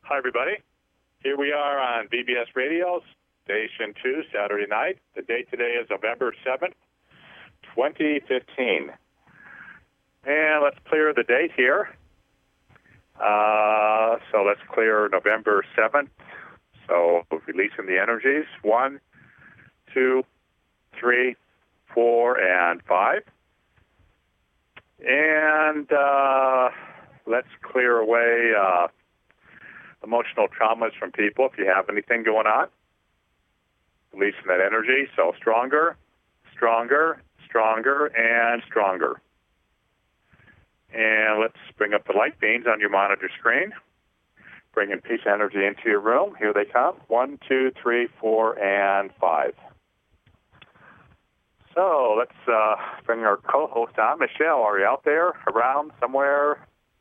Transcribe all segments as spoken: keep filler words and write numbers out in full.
Hi, everybody. Here we are on B B S Radio, Station two, Saturday night. The date today is November seventh, twenty fifteen. And let's clear the date here. Uh, so let's clear November seventh. So releasing the energies. One, two, three, four, and five. And uh, let's clear away uh, emotional traumas from people if you have anything going on. Releasing that energy. So stronger, stronger, stronger, and stronger. And let's bring up the light beams on your monitor screen. Bringing peace energy into your room. Here they come. One, two, three, four, and five. So let's uh, bring our co-host on. Michelle, are you out there, around, somewhere?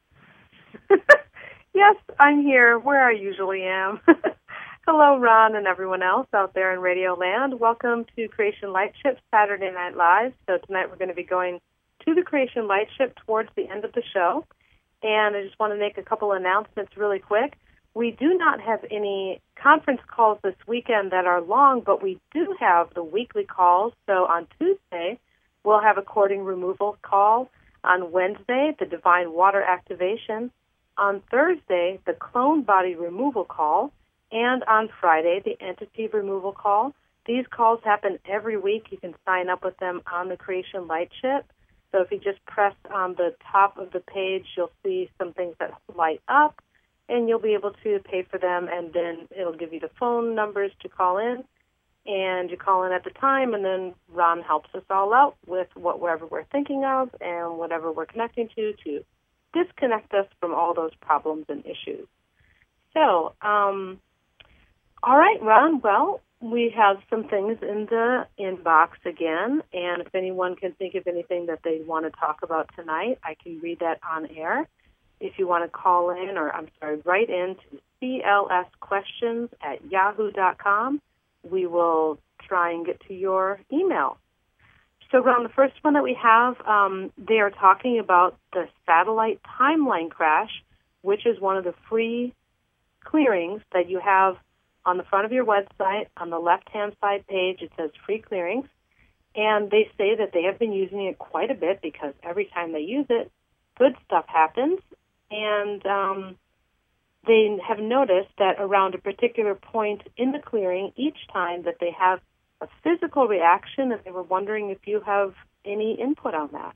Yes, I'm here, where I usually am. Hello, Ron, and everyone else out there in Radio Land. Welcome to Creation Lightship Saturday Night Live. So tonight we're going to be going to the Creation Lightship towards the end of the show. And I just want to make a couple announcements really quick. We do not have any conference calls this weekend that are long, but we do have the weekly calls. So on Tuesday, we'll have a cording removal call. On Wednesday, the Divine Water Activation. On Thursday, the Clone Body Removal call. And on Friday, the Entity Removal call. These calls happen every week. You can sign up with them on the Creation Lightship. So if you just press on the top of the page, you'll see some things that light up, and you'll be able to pay for them, and then it'll give you the phone numbers to call in, and you call in at the time, and then Ron helps us all out with whatever we're thinking of and whatever we're connecting to to disconnect us from all those problems and issues. So, um, all right, Ron, well, we have some things in the inbox again, and if anyone can think of anything that they want to talk about tonight, I can read that on air. If you want to call in, or I'm sorry, write in to C L S questions at yahoo dot com, we will try and get to your email. So, Ron, the first one that we have, um, they are talking about the satellite timeline crash, which is one of the free clearings that you have on the front of your website. On the left-hand side page, it says free clearings. And they say that they have been using it quite a bit because every time they use it, good stuff happens. And um, they have noticed that around a particular point in the clearing, each time that they have a physical reaction, and they were wondering if you have any input on that.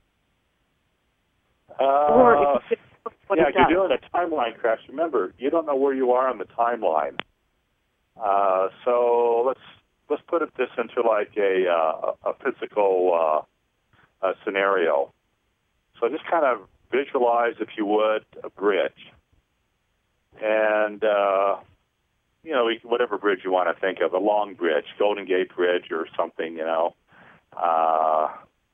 Uh, or if you what yeah, it you're does. doing a timeline crash. Remember, you don't know where you are on the timeline. Uh, so let's let's put it this into like a uh, a physical uh, a scenario. So just kind of visualize, if you would, a bridge, and uh, you know, whatever bridge you want to think of, a long bridge, Golden Gate Bridge or something, you know. Uh,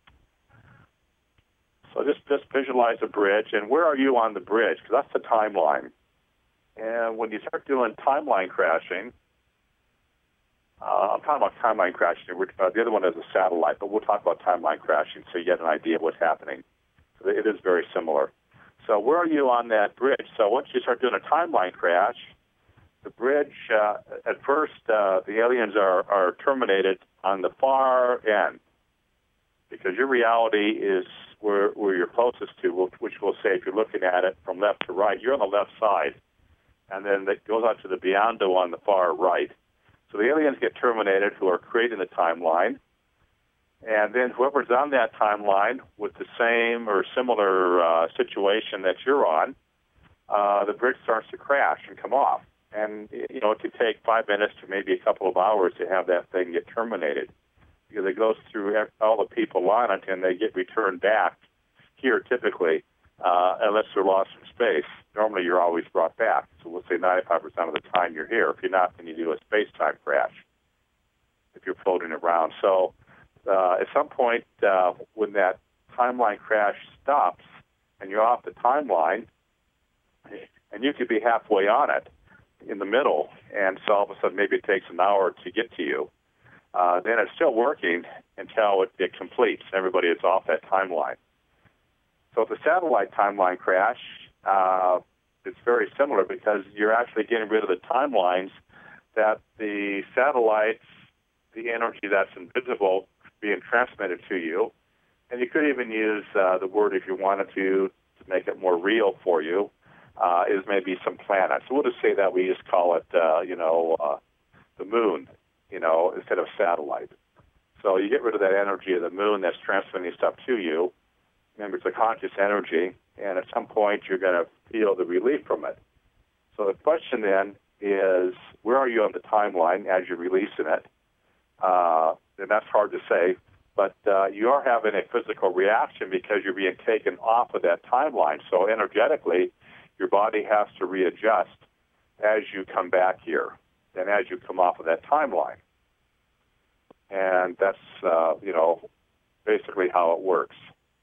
so just just visualize a bridge, and where are you on the bridge? Because that's the timeline. And when you start doing timeline crashing, uh, I'm talking about timeline crashing. Uh, the other one is a satellite, but we'll talk about timeline crashing so you get an idea of what's happening. So it is very similar. So where are you on that bridge? So once you start doing a timeline crash, the bridge, uh, at first, uh, the aliens are, are terminated on the far end because your reality is where, where you're closest to, which we'll say if you're looking at it from left to right, you're on the left side. And then it goes out to the Beyando on the far right. So the aliens get terminated who are creating the timeline. And then whoever's on that timeline with the same or similar uh, situation that you're on, uh, the bridge starts to crash and come off. And, you know, it could take five minutes to maybe a couple of hours to have that thing get terminated because it goes through all the people on it and they get returned back here typically, uh, unless they're lost in space. Normally you're always brought back. So we'll say ninety-five percent of the time you're here. If you're not, then you do a space-time crash if you're floating around. So uh, at some point uh, when that timeline crash stops and you're off the timeline, and you could be halfway on it, in the middle, and so all of a sudden maybe it takes an hour to get to you, uh, then it's still working until it, it completes. Everybody is off that timeline. So the satellite timeline crash, uh, it's very similar because you're actually getting rid of the timelines that the satellites, the energy that's invisible being transmitted to you. And you could even use uh, the word, if you wanted to, to make it more real for you, uh, is maybe some planets. So we'll just say that we just call it, uh, you know, uh, the moon, you know, instead of satellite. So you get rid of that energy of the moon that's transmitting stuff to you. Remember, it's a conscious energy, and at some point you're going to feel the relief from it. So the question then is, where are you on the timeline as you're releasing it? Uh, and that's hard to say, but uh, you are having a physical reaction because you're being taken off of that timeline. So energetically, your body has to readjust as you come back here and as you come off of that timeline. And that's, uh, you know, basically how it works.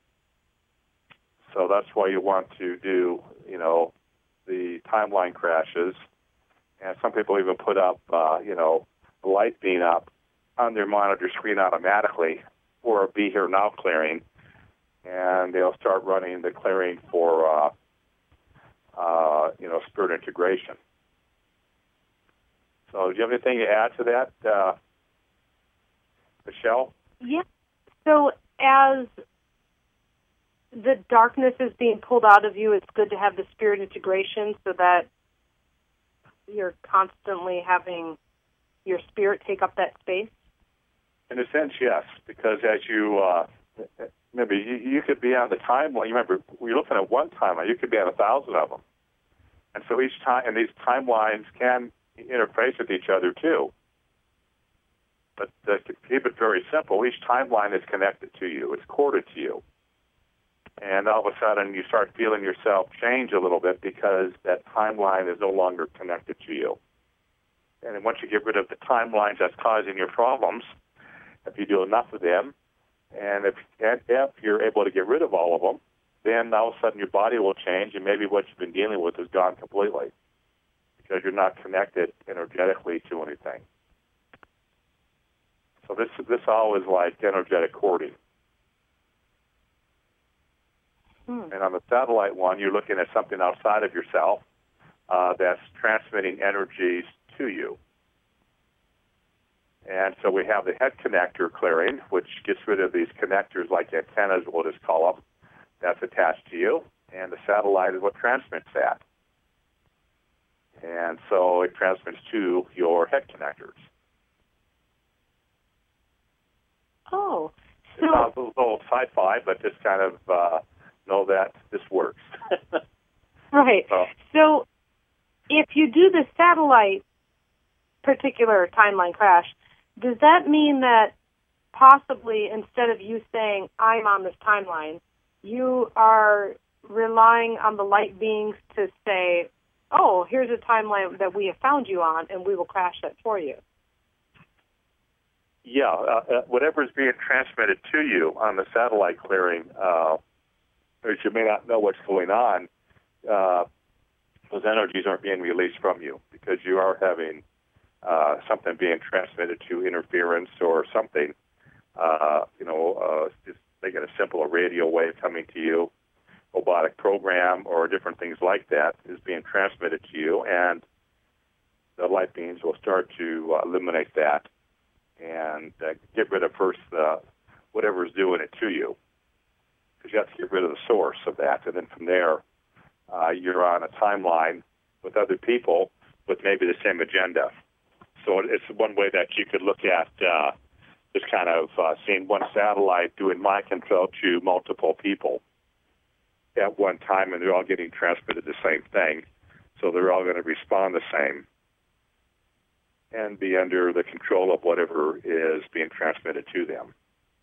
So that's why you want to do, you know, the timeline crashes. And some people even put up, uh, you know, the light beam up on their monitor screen automatically for a Be Here Now clearing. And they'll start running the clearing for, uh, uh, you know, spirit integration. So do you have anything to add to that, uh, Michelle? Yeah. So as the darkness is being pulled out of you, it's good to have the spirit integration so that you're constantly having your spirit take up that space? In a sense, yes, because as you, uh, remember, you, you could be on the timeline. You remember, we're looking at one timeline. You could be on a thousand of them. And so each time, and these timelines can interface with each other too. But uh, to keep it very simple, each timeline is connected to you. It's corded to you. And all of a sudden, you start feeling yourself change a little bit because that timeline is no longer connected to you. And then once you get rid of the timelines that's causing your problems, if you do enough of them, and if, and if you're able to get rid of all of them, then all of a sudden your body will change, and maybe what you've been dealing with is gone completely because you're not connected energetically to anything. So this this all is like energetic cording. Hmm. And on the satellite one, you're looking at something outside of yourself uh, that's transmitting energies to you. And so we have the head connector clearing, which gets rid of these connectors like antennas, we'll just call them, that's attached to you. And the satellite is what transmits that. And so it transmits to your head connectors. Oh. So it sounds a little sci-fi, but just kind of uh, know that this works. Right. So, so if you do the satellite particular timeline crash, does that mean that possibly instead of you saying, I'm on this timeline, you are relying on the light beings to say, oh, here's a timeline that we have found you on, and we will crash that for you? Yeah, uh, whatever is being transmitted to you on the satellite clearing, uh, as you may not know what's going on, uh, those energies aren't being released from you because you are having uh, something being transmitted to interference or something. Uh, you know, uh, just make it a simple a radio wave coming to you, robotic program, or different things like that is being transmitted to you, and the light beams will start to uh, eliminate that and uh, get rid of first uh, whatever's doing it to you, because you have to get rid of the source of that, and then from there uh, you're on a timeline with other people with maybe the same agenda. So it's one way that you could look at uh, this kind of uh, seeing one satellite doing mind control to multiple people at one time, and they're all getting transmitted the same thing, so they're all going to respond the same and be under the control of whatever is being transmitted to them.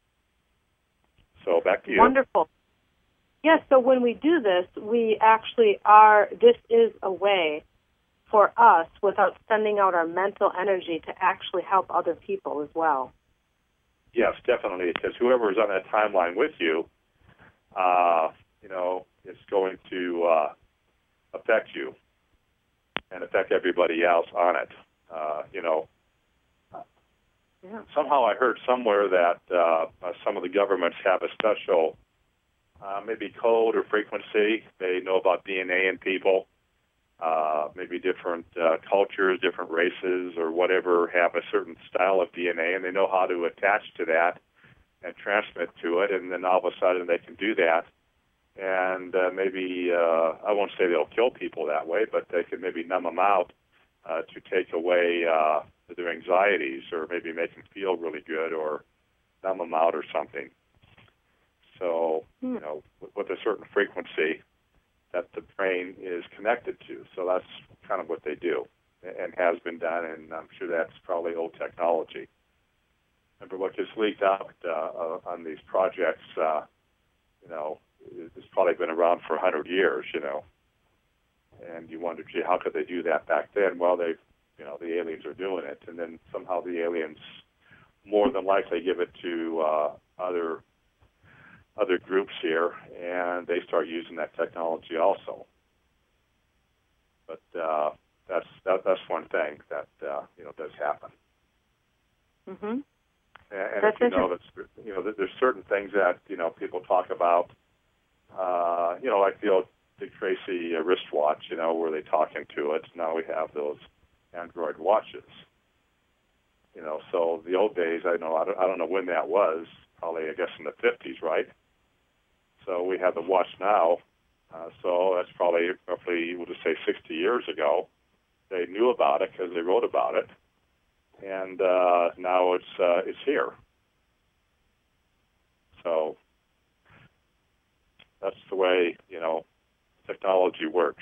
So back to you. Wonderful. Yes, so when we do this, we actually are, this is a way for us, without sending out our mental energy, to actually help other people as well. Yes, definitely, because whoever is on that timeline with you, uh, you know, is going to uh, affect you and affect everybody else on it. Uh, you know, yeah. Somehow I heard somewhere that uh, some of the governments have a special, uh, maybe code or frequency. They know about D N A in people, uh, maybe different uh, cultures, different races, or whatever have a certain style of D N A, and they know how to attach to that and transmit to it, and then all of a sudden they can do that. And uh, maybe, uh, I won't say they'll kill people that way, but they can maybe numb them out uh, to take away uh, their anxieties, or maybe make them feel really good, or numb them out or something. So, you know, with a certain frequency that the brain is connected to. So that's kind of what they do and has been done, and I'm sure that's probably old technology. Remember, what gets leaked out uh, on these projects, uh, you know, it's probably been around for one hundred years, you know. And you wonder, gee, how could they do that back then? Well, they, you know, the aliens are doing it, and then somehow the aliens more than likely give it to uh, other other groups here, and they start using that technology also. But uh, that's that, that's one thing that uh, you know does happen. Mm-hmm. And, and that's if you know, that's, you know, there's certain things that you know people talk about. Uh, you know, like the old Dick Tracy uh, wristwatch, you know, where they talk into it. Now we have those Android watches. You know, so the old days, I know, I don't, I don't know when that was. Probably, I guess, in the fifties, right? So we have the watch now. Uh, so that's probably roughly, we'll just say, sixty years ago. They knew about it because they wrote about it, and uh, now it's uh, it's here. So that's the way, you know, technology works.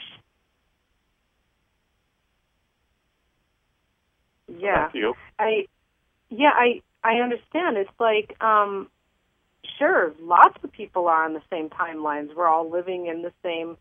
Yeah, you. I yeah I I understand. It's like um, sure, lots of people are on the same timelines. We're all living in the same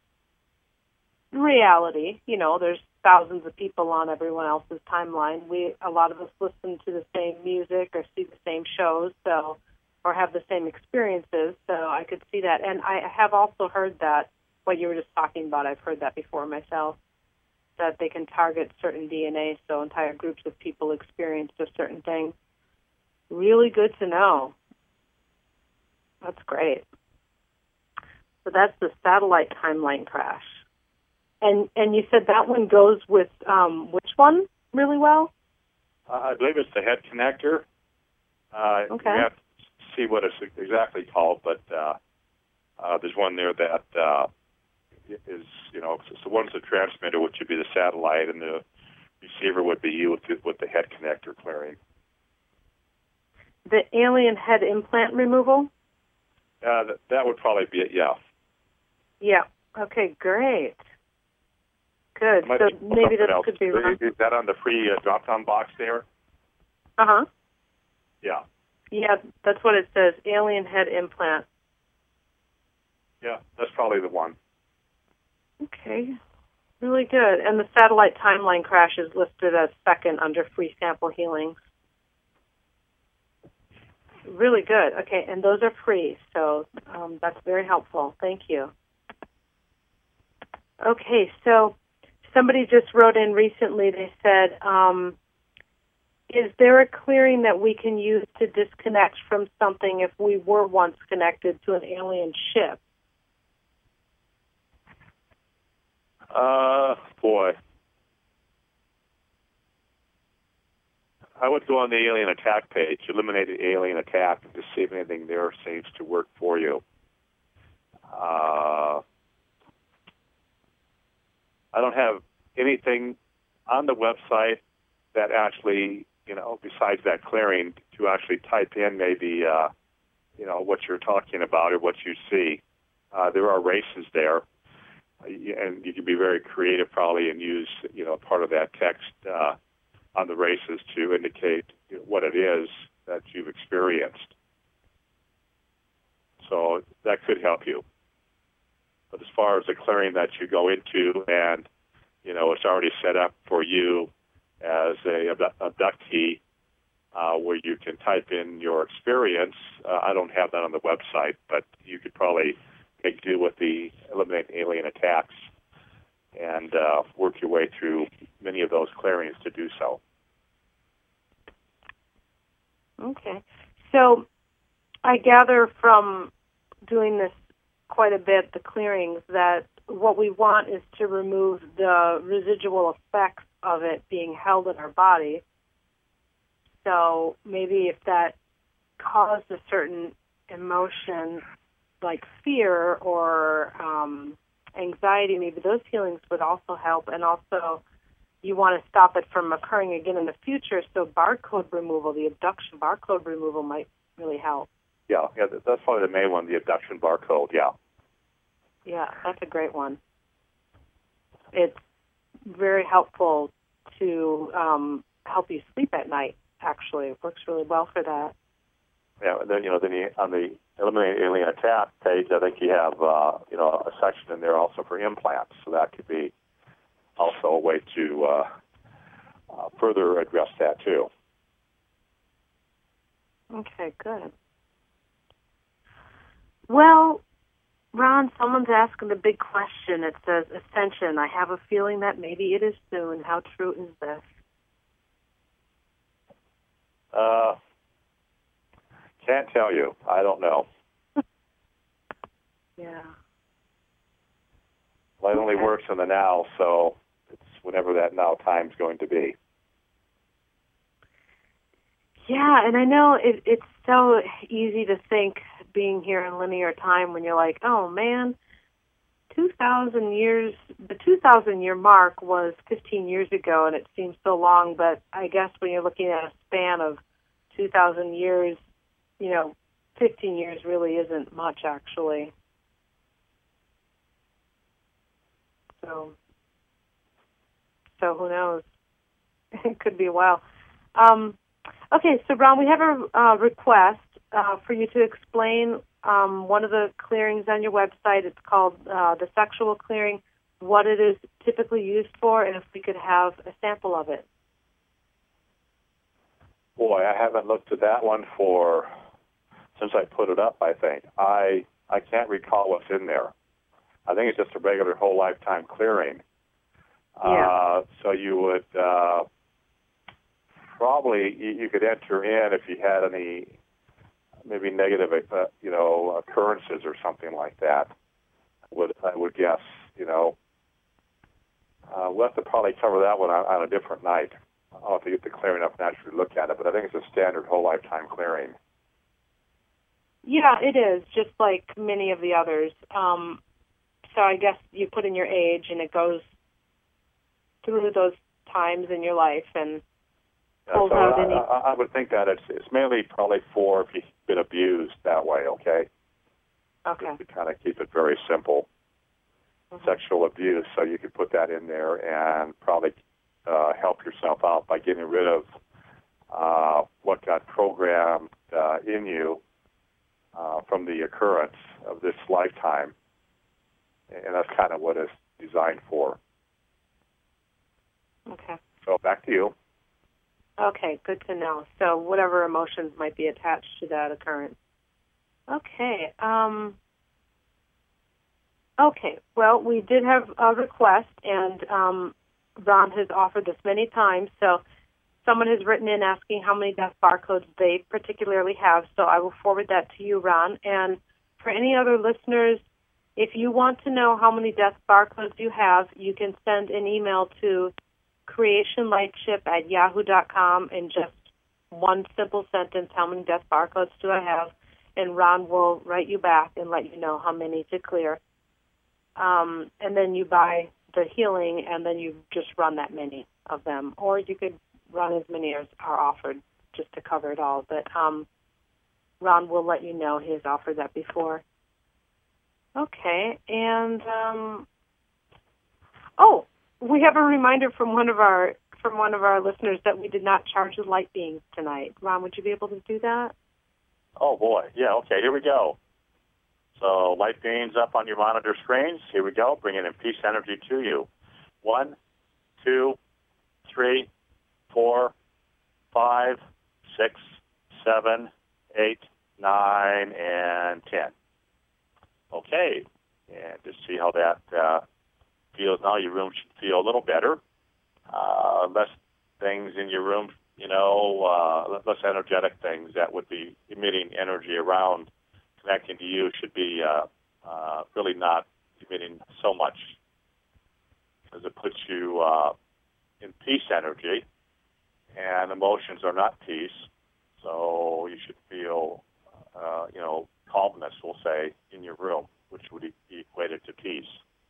reality. You know, there's thousands of people on everyone else's timeline. We a lot of us listen to the same music or see the same shows, so or have the same experiences. So I could see that, and I have also heard that what you were just talking about. I've heard that before myself, that they can target certain D N A, so entire groups of people experience a certain thing. Really good to know. That's great. So that's the satellite timeline crash. And and you said that one goes with um, which one really well? Uh, I believe it's the head connector. Uh, okay. You have to see what it's exactly called, but uh, uh, there's one there that uh, is, you know, so one's the transmitter, which would be the satellite, and the receiver would be you with the, with the head connector clearing. The alien head implant removal? Uh, that, that would probably be it, yeah. Yeah. Okay, great. Good. So maybe that else. could be wrong. Is that on the free uh, drop-down box there? Uh-huh. Yeah. Yeah, that's what it says, alien head implant. Yeah, that's probably the one. Okay. Really good. And the satellite timeline crash is listed as second under free sample healings. Really good. Okay, and those are free, so um, that's very helpful. Thank you. Okay, so somebody just wrote in recently. They said, um, is there a clearing that we can use to disconnect from something if we were once connected to an alien ship? Uh, boy. I would go on the alien attack page, eliminate the alien attack, and just see if anything there seems to work for you. Uh, I don't have anything on the website that actually, you know, besides that clearing, to actually type in maybe, uh, you know, what you're talking about or what you see. Uh, there are races there, and you can be very creative probably and use, you know, part of that text uh, on the races to indicate what it is that you've experienced. So that could help you. But as far as the clearing that you go into and, you know, it's already set up for you as a abductee uh, where you can type in your experience, uh, I don't have that on the website, but you could probably make do with the eliminate alien attacks and uh, work your way through many of those clearings to do so. Okay. So I gather from doing this quite a bit, the clearings, that what we want is to remove the residual effects of it being held in our body. So maybe if that caused a certain emotion like fear or um, anxiety, maybe those healings would also help. And also you want to stop it from occurring again in the future, so barcode removal, the abduction barcode removal might really help. Yeah, yeah, that's probably the main one, the abduction barcode, yeah. Yeah, that's a great one. It's very helpful to um, help you sleep at night, actually. It works really well for that. Yeah, then, you know, then you, on the Eliminate Alien Attack page, I think you have, uh, you know, a section in there also for implants, so that could be also a way to uh, uh, further address that, too. Okay, good. Well, Ron, someone's asking the big question. It says, Ascension, I have a feeling that maybe it is soon. How true is this? Uh, can't tell you. I don't know. Yeah. Light only Okay. works in the now, so it's whenever that now time's going to be. Yeah, and I know it, it's so easy to think being here in linear time when you're like, oh, man, two thousand years, the two thousand year mark was fifteen years ago, and it seems so long, but I guess when you're looking at a span of two thousand years, you know, fifteen years really isn't much, actually. So, so who knows? It could be a while. Um, okay, so Ron, we have a uh, request uh, for you to explain um, one of the clearings on your website. It's called uh, the sexual clearing, what it is typically used for, and if we could have a sample of it. Boy, I haven't looked at that one for since I put it up, I think. I I can't recall what's in there. I think it's just a regular whole lifetime clearing. Yeah. Uh, so you would uh, probably, you, you could enter in if you had any maybe negative, uh, you know, occurrences or something like that. Would I would guess, you know. Uh, we'll have to probably cover that one on, on a different night. I'll have to get the clearing up and actually look at it, but I think it's a standard whole lifetime clearing. Yeah, it is, just like many of the others. Um, so I guess you put in your age, and it goes through those times in your life and pulls Uh, so out I, any... I, I would think that it's, it's mainly probably for if you've been abused that way, okay? Okay. Just to kind of keep it very simple. Mm-hmm. Sexual abuse, so you could put that in there and probably uh, help yourself out by getting rid of uh, what got programmed uh, in you uh, from the occurrence of this lifetime. And that's kind of what it's designed for. Okay. So back to you. Okay, good to know. So whatever emotions might be attached to that occurrence. Okay. Um, okay. Well, we did have a request, and um, Ron has offered this many times. So someone has written in asking how many death barcodes they particularly have. So I will forward that to you, Ron. And for any other listeners, if you want to know how many death barcodes you have, you can send an email to creationlightship at yahoo dot com in just one simple sentence, how many death barcodes do I have, and Ron will write you back and let you know how many to clear. Um, and then you buy the healing, and then you just run that many of them. Or you could run as many as are offered just to cover it all. But um, Ron will let you know. He has offered that before. Okay, and um, oh, we have a reminder from one of our from one of our listeners that we did not charge the light beings tonight. Ron, would you be able to do that? Oh, boy. Yeah, okay, here we go. So light beams up on your monitor screens. Here we go, bringing in peace energy to you. One, two, three, four, five, six, seven, eight, nine, and ten. Okay, and just see how that uh, feels now. Your room should feel a little better. Uh, less things in your room, you know, uh, less energetic things that would be emitting energy around, connecting to you should be uh, uh, really not emitting so much, because it puts you uh, in peace energy, and emotions are not peace. So you should feel, uh, you know, calmness, we'll say, in your room, which would be equated to peace.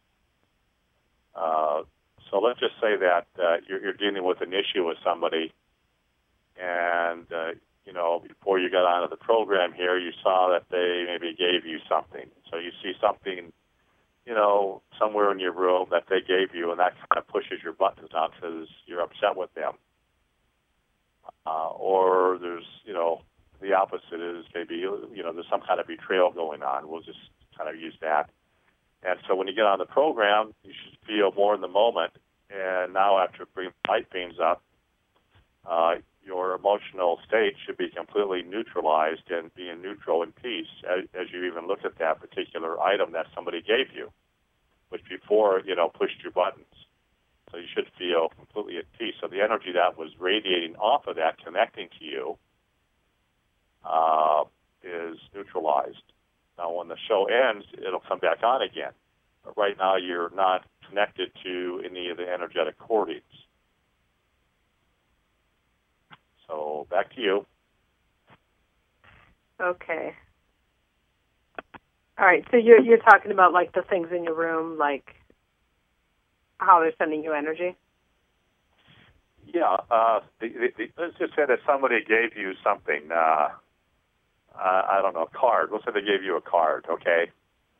Uh, so let's just say that uh, you're, you're dealing with an issue with somebody, and, uh, you know, before you got onto the program here, you saw that they maybe gave you something. So you see something, you know, somewhere in your room that they gave you, and that kind of pushes your buttons out because you're upset with them. Uh, or there's, you know, the opposite is maybe, you know, there's some kind of betrayal going on. We'll just kind of use that. And so when you get on the program, you should feel more in the moment. And now after bringing light beams up, uh, your emotional state should be completely neutralized and be in neutral and peace as, as you even look at that particular item that somebody gave you, which before, you know, pushed your buttons. So you should feel completely at peace. So the energy that was radiating off of that, connecting to you, uh, is neutralized. Now, when the show ends, it'll come back on again. But right now, you're not connected to any of the energetic cordings. So back to you. Okay. All right. So you're you're talking about like the things in your room, like how they're sending you energy? Yeah. Uh, the, the, the, let's just say that somebody gave you something. Uh, uh, I don't know, a card. Let's say they gave you a card, okay?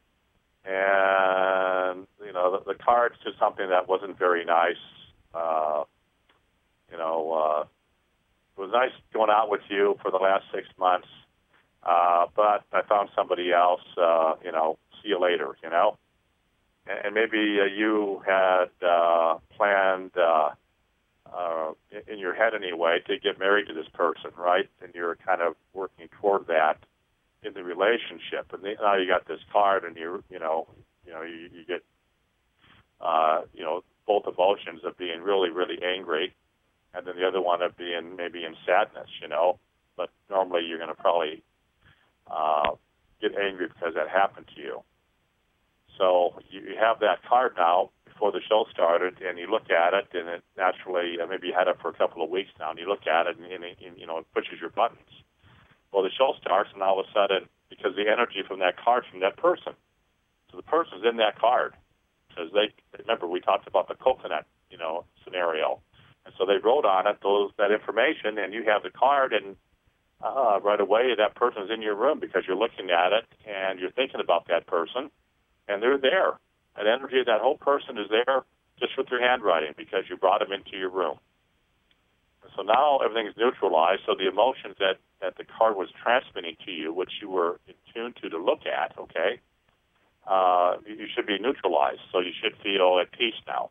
And, you know, the, the card's just something that wasn't very nice. Uh, you know, uh, it was nice going out with you for the last six months, uh, but I found somebody else, uh, you know, see you later, you know? And maybe uh, you had uh, planned, uh, uh, in your head anyway, to get married to this person, right? And you're kind of working toward that in the relationship. And now you got this card, and you, you know, you know, you, you get, uh, you know, both emotions of being really, really angry, and then the other one of being maybe in sadness, you know. But normally you're going to probably uh, get angry because that happened to you. So you have that card now before the show started, and you look at it, and it naturally, uh, maybe you had it for a couple of weeks now, and you look at it, and, and, and you know, it pushes your buttons. Well, the show starts, and all of a sudden, because the energy from that card from that person, so the person's in that card, because they, remember, we talked about the coconut, you know, scenario, and so they wrote on it those that information, and you have the card, and uh, right away, that person's in your room because you're looking at it, and you're thinking about that person, and they're there. That energy of that whole person is there just with your handwriting because you brought them into your room. So now everything's neutralized, so the emotions that, that the card was transmitting to you, which you were in tune to to look at, okay, uh, you should be neutralized. So you should feel at peace now.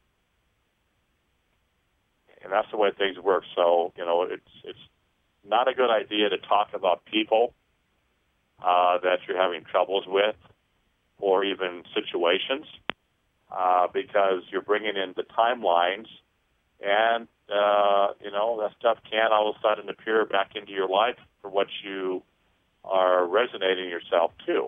And that's the way things work. So, you know, it's it's not a good idea to talk about people uh, that you're having troubles with, or even situations, uh, because you're bringing in the timelines, and, uh, you know, that stuff can all of a sudden appear back into your life for what you are resonating yourself to.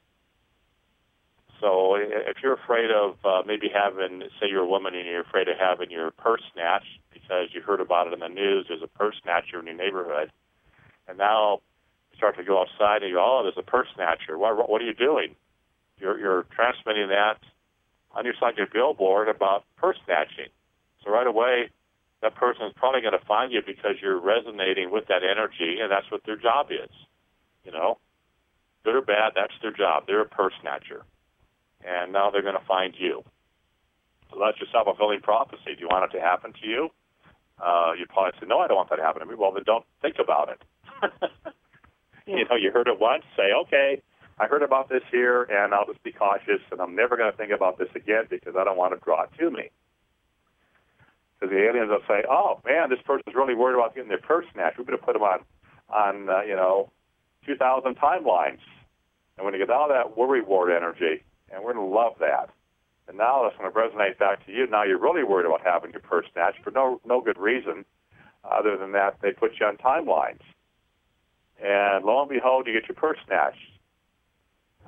So if you're afraid of uh, maybe having, say you're a woman and you're afraid of having your purse snatched because you heard about it in the news, there's a purse snatcher in your neighborhood, and now you start to go outside and you go, oh, there's a purse snatcher. What, what are you doing? You're, you're transmitting that on your side of your billboard about purse snatching. So right away, that person is probably going to find you because you're resonating with that energy, and that's what their job is. You know, good or bad, that's their job. They're a purse snatcher. And now they're going to find you. So that's your self-fulfilling prophecy. Do you want it to happen to you? Uh, you'd probably say, no, I don't want that to happen to me. Well, then don't think about it. Yeah. You know, you heard it once, say, okay, I heard about this here, and I'll just be cautious, and I'm never going to think about this again because I don't want to draw it to me. Because the aliens will say, oh, man, this person's really worried about getting their purse snatched. We're going to put them on, on uh, you know, two thousand timelines. And we're going to get all that worry ward energy, and we're going to love that. And now that's going to resonate back to you. Now you're really worried about having your purse snatched for no no good reason other than that they put you on timelines. And lo and behold, you get your purse snatched.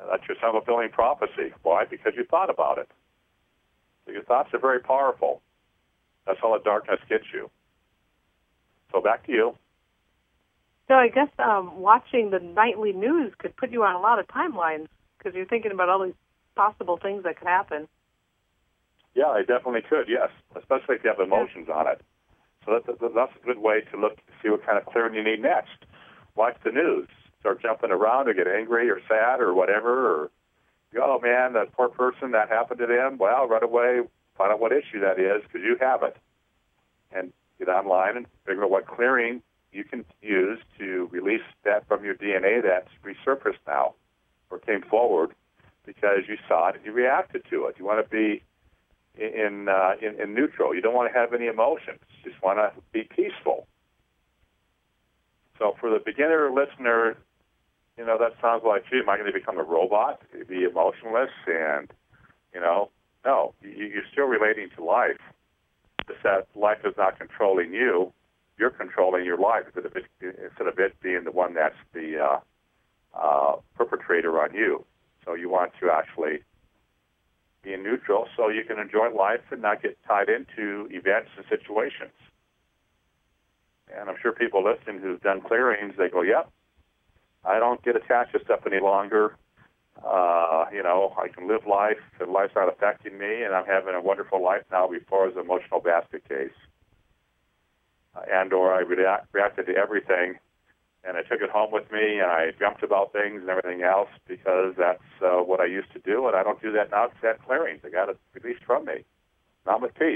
That's your self-fulfilling prophecy. Why? Because you thought about it. So your thoughts are very powerful. That's how the darkness gets you. So back to you. So I guess um, watching the nightly news could put you on a lot of timelines because you're thinking about all these possible things that could happen. Yeah, I definitely could, yes, especially if you have emotions on it. So that, that, that's a good way to look to see what kind of clearing you need next. Watch the news. Start jumping around or get angry or sad or whatever. Or, oh, man, that poor person, that happened to them. Well, right away, find out what issue that is because you have it. And get online and figure out what clearing you can use to release that from your D N A that's resurfaced now or came forward because you saw it and you reacted to it. You want to be in, uh, in, in neutral. You don't want to have any emotions. You just want to be peaceful. So for the beginner listener, you know, that sounds like, gee, am I going to become a robot, be emotionless? And, you know, no, you're still relating to life. Just that life is not controlling you. You're controlling your life instead of it, instead of it being the one that's the uh, uh, perpetrator on you. So you want to actually be in neutral so you can enjoy life and not get tied into events and situations. And I'm sure people listening who've done clearings, they go, yep, I don't get attached to stuff any longer. Uh, you know, I can live life, and life's not affecting me, and I'm having a wonderful life now before it was an emotional basket case. Uh, and or I react, reacted to everything, and I took it home with me, and I jumped about things and everything else because that's uh, what I used to do, and I don't do that now because I had clearings. I got it released from me. Now I'm at peace.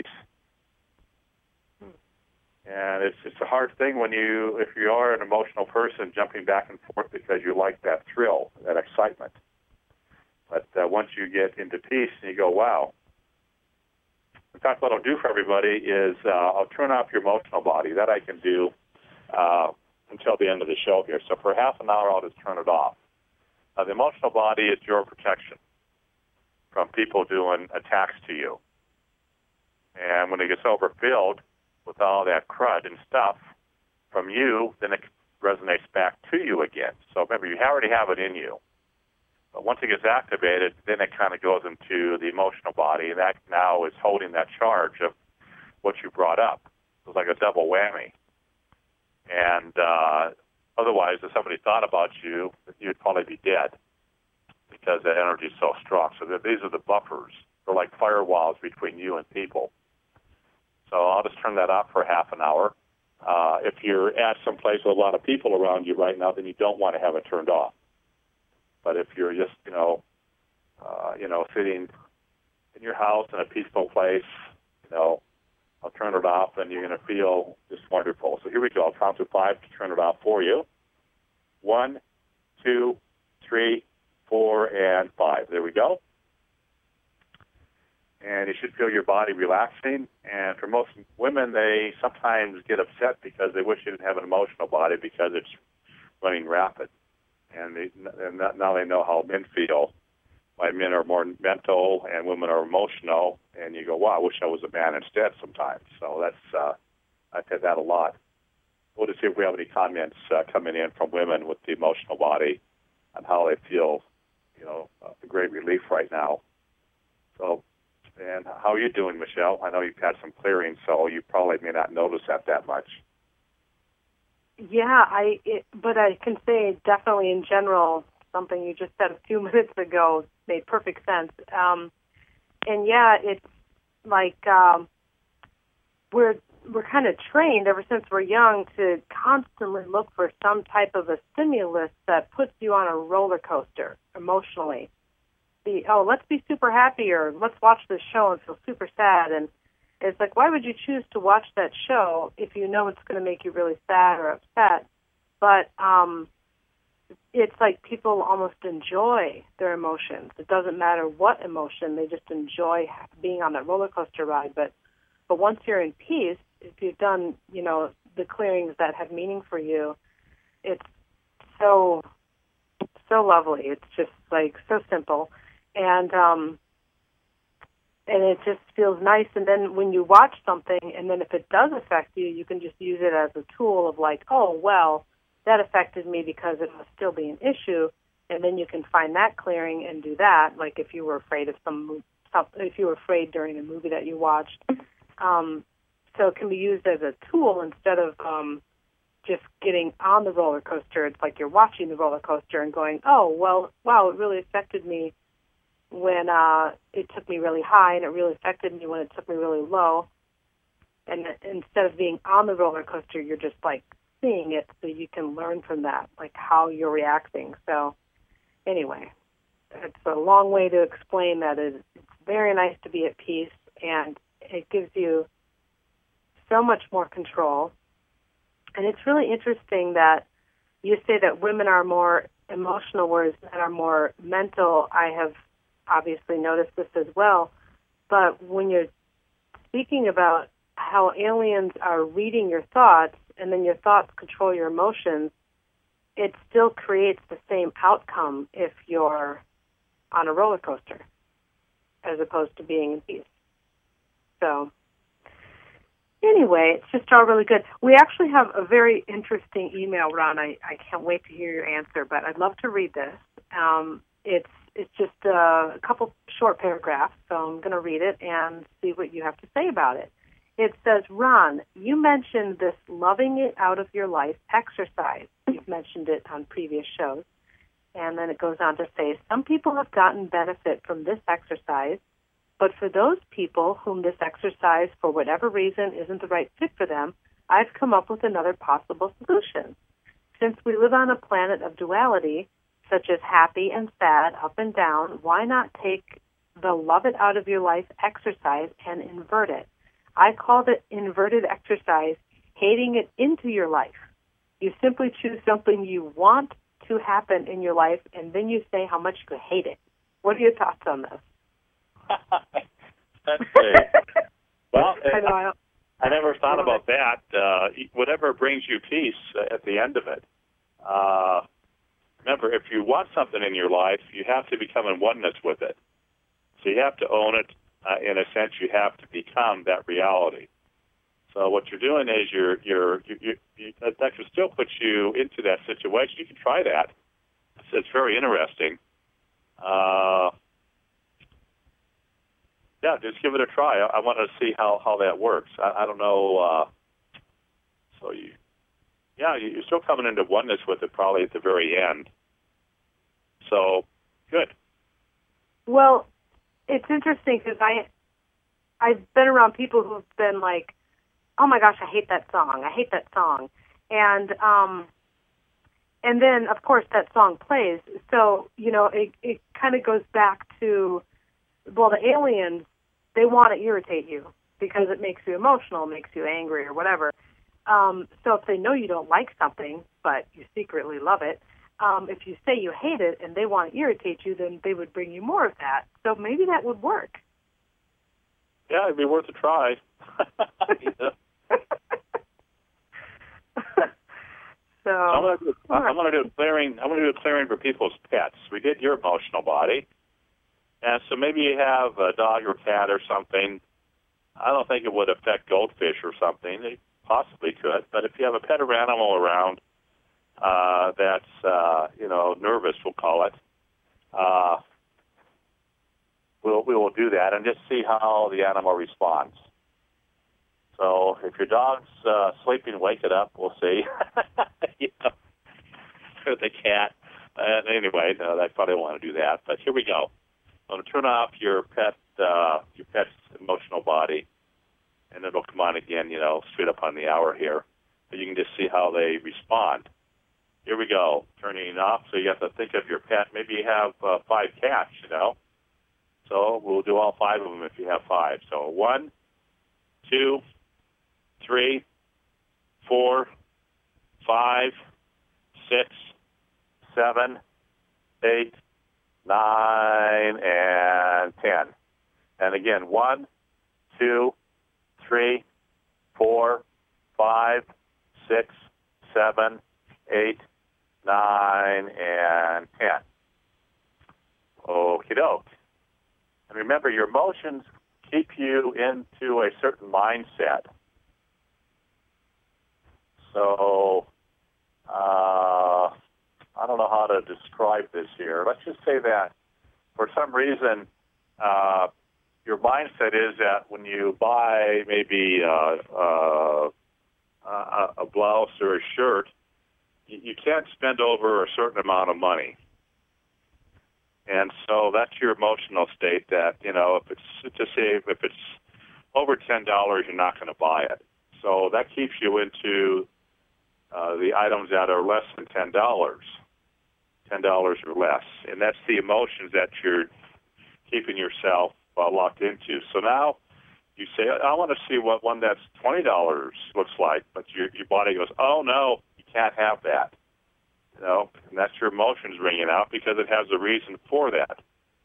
And it's it's a hard thing when you, if you are an emotional person, jumping back and forth because you like that thrill, that excitement. But uh, once you get into peace and you go, wow. In fact, what I'll do for everybody is uh, I'll turn off your emotional body. That I can do uh, until the end of the show here. So for half an hour, I'll just turn it off. Uh, the emotional body is your protection from people doing attacks to you. And when it gets overfilled with all that crud and stuff from you, then it resonates back to you again. So remember, you already have it in you. But once it gets activated, then it kind of goes into the emotional body, and that now is holding that charge of what you brought up. It's like a double whammy. And uh, otherwise, if somebody thought about you, you'd probably be dead because that energy is so strong. So these are the buffers. They're like firewalls between you and people. So I'll just turn that off for half an hour. Uh, if you're at some place with a lot of people around you right now, then you don't want to have it turned off. But if you're just, you know, uh, you know, sitting in your house in a peaceful place, you know, I'll turn it off, and you're going to feel just wonderful. So here we go. I'll count to five to turn it off for you. One, two, three, four, and five. There we go. And you should feel your body relaxing. And for most women, they sometimes get upset because they wish they didn't have an emotional body because it's running rapid. And, they, and now they know how men feel. Why men are more mental and women are emotional. And you go, wow, I wish I was a man instead sometimes. So that's uh, I've had that a lot. We'll just see if we have any comments uh, coming in from women with the emotional body and how they feel, you know, uh, a great relief right now. So, and how are you doing, Michelle? I know you've had some clearing, so you probably may not notice that that much. Yeah, I. It, but I can say definitely in general, something you just said a few minutes ago made perfect sense. Um, and yeah, it's like um, we're we're kind of trained ever since we're young to constantly look for some type of a stimulus that puts you on a roller coaster emotionally. The, oh, let's be super happy, or let's watch this show and feel super sad. And it's like, why would you choose to watch that show if you know it's going to make you really sad or upset? But um, it's like people almost enjoy their emotions. It doesn't matter what emotion, they just enjoy being on that roller coaster ride. But but once you're in peace, if you've done, you know, the clearings that have meaning for you, it's so, so lovely. It's just like so simple. And um, and it just feels nice. And then when you watch something, and then if it does affect you, you can just use it as a tool of like, oh, well, that affected me because it must still be an issue. and then you can find that clearing and do that. Like if you were afraid of some, some if you were afraid during a movie that you watched. Um, so it can be used as a tool instead of um, just getting on the roller coaster. It's like you're watching the roller coaster and going, oh, well, wow, it really affected me when uh, it took me really high, and it really affected me when it took me really low. And instead of being on the roller coaster, you're just like seeing it, so you can learn from that, like how you're reacting. So anyway, it's a long way to explain that it's very nice to be at peace, and it gives you so much more control. And it's really interesting that you say that women are more emotional, whereas men are more mental. I have obviously noticed this as well. But when you're speaking about how aliens are reading your thoughts, and then your thoughts control your emotions, it still creates the same outcome if you're on a roller coaster, as opposed to being in peace. So anyway, it's just all really good. We actually have a very interesting email, Ron. I, I can't wait to hear your answer, but I'd love to read this. Um, it's it's just uh, a couple short paragraphs, so I'm going to read it and see what you have to say about it. It says, Ron, you mentioned this loving it out of your life exercise. You've mentioned it on previous shows. And then it goes on to say, some people have gotten benefit from this exercise, but for those people whom this exercise, for whatever reason, isn't the right fit for them, I've come up with another possible solution. Since we live on a planet of duality, such as happy and sad, up and down, why not take the love it out of your life exercise and invert it? I call it inverted exercise, hating it into your life. You simply choose something you want to happen in your life, and then you say how much you hate it. What are your thoughts on this? That's great. Well, I, know, I, I never thought about that. Uh, whatever brings you peace uh, at the end of it. Uh, remember, if you want something in your life, you have to become in oneness with it. So you have to own it. Uh, in a sense, you have to become that reality. So what you're doing is you're you're you, you, you, that can still put you into that situation. You can try that. It's, it's very interesting. Uh, yeah, just give it a try. I, I want to see how, how that works. I, I don't know. Uh, so you, yeah, you're still coming into oneness with it probably at the very end. So good. Well, it's interesting because I, I've been around people who've been like, oh my gosh, I hate that song. I hate that song. And um, and then, of course, that song plays. So, you know, it, it kind of goes back to, well, the aliens, they want to irritate you because it makes you emotional, makes you angry or whatever. Um, so if they know you don't like something, but you secretly love it, Um, if you say you hate it and they want to irritate you, then they would bring you more of that. So maybe that would work. Yeah, it'd be worth a try. so I'm going to do, I'm going to do a clearing. I'm going to do a clearing for people's pets. We did your emotional body, and so maybe you have a dog or cat or something. I don't think it would affect goldfish or something. It possibly could, but if you have a pet or animal around uh, that's uh, you know nervous, we'll call it. Uh, we'll we will do that and just see how the animal responds. So if your dog's uh, sleeping, wake it up. We'll see. you know, or the cat. Uh, anyway, no, I probably don't want to do that. But here we go. I'm going to turn off your pet, uh, your pet's emotional body, and it'll come on again. You know, straight up on the hour here. But you can just see how they respond. Here we go. Turning off. So you have to think of your pet. Maybe you have uh, five cats. You know. So we'll do all five of them if you have five. So one, two. Three, four, five, six, seven, eight, nine, and ten. And again, one, two, three, four, five, six, seven, eight, nine, and ten. Okie doke. And remember, your emotions keep you into a certain mindset. So, uh, I don't know how to describe this here. Let's just say that for some reason, uh, your mindset is that when you buy maybe uh, uh, a, a blouse or a shirt, you, you can't spend over a certain amount of money. And so that's your emotional state that, you know, if it's, to say, if it's over ten dollars, you're not going to buy it. So that keeps you into uh, the items that are less than ten dollars, ten dollars or less. And that's the emotions that you're keeping yourself uh, locked into. So now you say, I want to see what one that's twenty dollars looks like, but your, your body goes, oh, no, you can't have that. You know, and that's your emotions ringing out because it has a reason for that.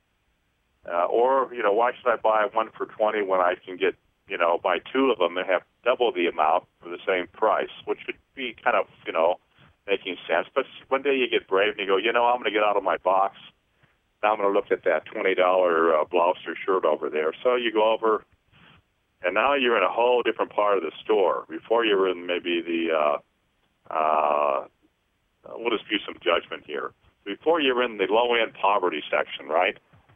Uh, or, you know, why should I buy one for twenty when I can get, you know, buy two of them and have double the amount for the same price, which would be kind of, you know, making sense. But one day you get brave and you go, you know, I'm going to get out of my box. Now I'm going to look at that twenty dollars uh, blouse or shirt over there. So you go over, and now you're in a whole different part of the store. Before you were in maybe the, uh, uh, we'll just use some judgment here. Before you were in the low-end poverty section, right?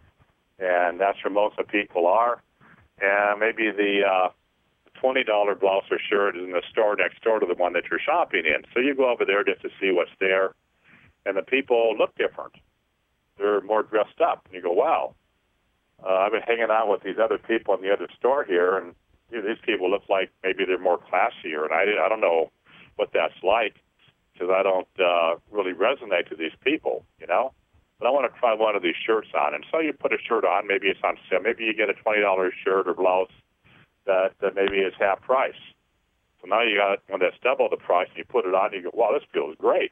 And that's where most of the people are. And maybe the uh, twenty dollars blouse or shirt is in the store next door to the one that you're shopping in. So you go over there just to see what's there, and the people look different. They're more dressed up. And you go, wow, uh, I've been hanging out with these other people in the other store here, and you know, these people look like maybe they're more classier. And I, I don't know what that's like because I don't uh, really resonate to these people, you know. But I want to try one of these shirts on. And so you put a shirt on. Maybe it's on sale. Maybe you get a twenty dollars shirt or blouse that, that maybe is half price. So now you got one that's double the price, and you put it on, and you go, wow, this feels great.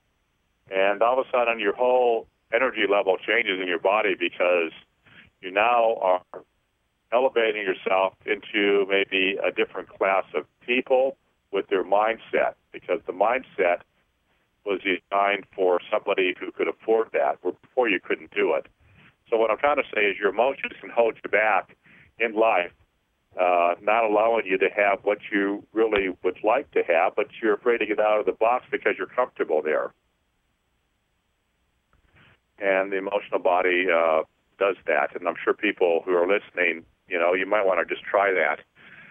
And all of a sudden, your whole energy level changes in your body because you now are elevating yourself into maybe a different class of people with their mindset, because the mindset was designed for somebody who could afford that, where before you couldn't do it. So what I'm trying to say is your emotions can hold you back in life, uh, not allowing you to have what you really would like to have, but you're afraid to get out of the box because you're comfortable there. And the emotional body uh, does that, and I'm sure people who are listening, you know, you might want to just try that.